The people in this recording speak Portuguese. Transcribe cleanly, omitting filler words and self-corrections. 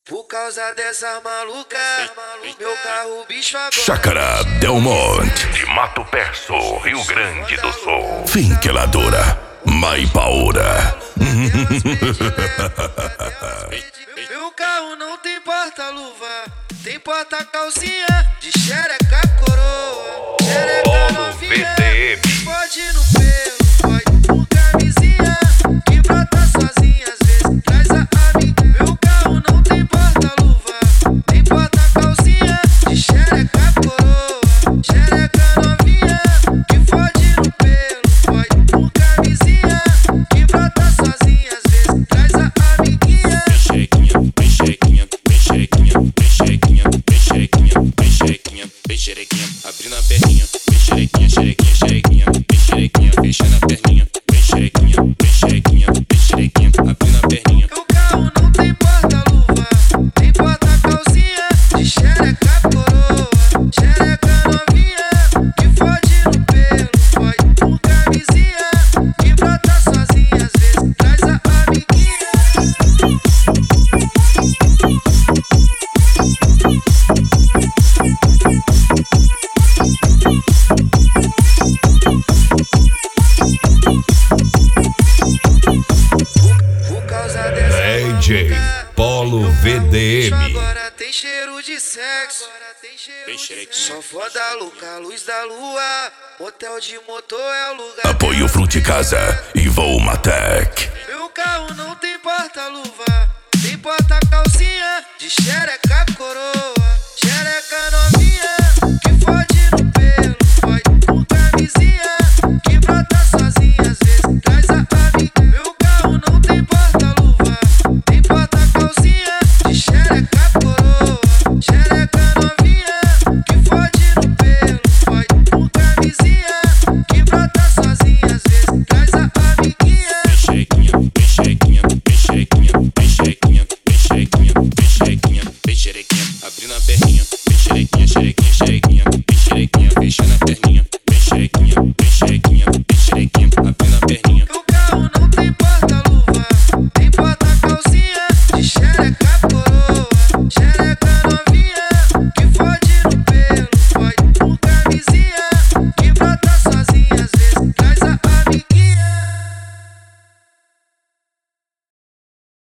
Por causa dessa maluca, meu carro bicho agora. Chácara Del Monte, de Mato Perso, Rio Grande do Sul. Finqueladora, Maipaura. Meu carro não tem porta-luva, tem porta-calcinha, de xereca coroa, xereca novinha, pode ir no pelo, pode por camisinha, que brota sozinha, às vezes traz a amiga. Meu carro não tem porta-luva, tem porta-calcinha, de xereca coroa, xereca novinha, que pode ir no pelo, pode por camisinha, que brota sozinha, às vezes traz a amiguinha. Vem xerequinha, vem xerequinha, vem xerequinha, vem xerequinha, vem xerequinha, vem xerequinha, abrindo a perninha, vem xerequinha, xerequinha, xerequinha, vem xerequinha, fechando a perninha, vem xerequinha, vem xerequinha, vem xerequinha, abrindo a perninha. Meu carro não tem porta-luva, tem porta-calcinha, de xereca coroa, xereca novinha, que fode no pelo, fode por camisinha, que brota sozinha, às vezes traz a amiguinha. Por causa dessa DJ maluca, Polo meu carro VDM. bicho agora tem cheiro de sexo. Vem xerequinha. Só foda louca, luz da lua, motel de motor é o lugar. Apoio Frute Casa e Volmatec. Meu carro não tem porta-luva, tem porta-calcinha, de xereca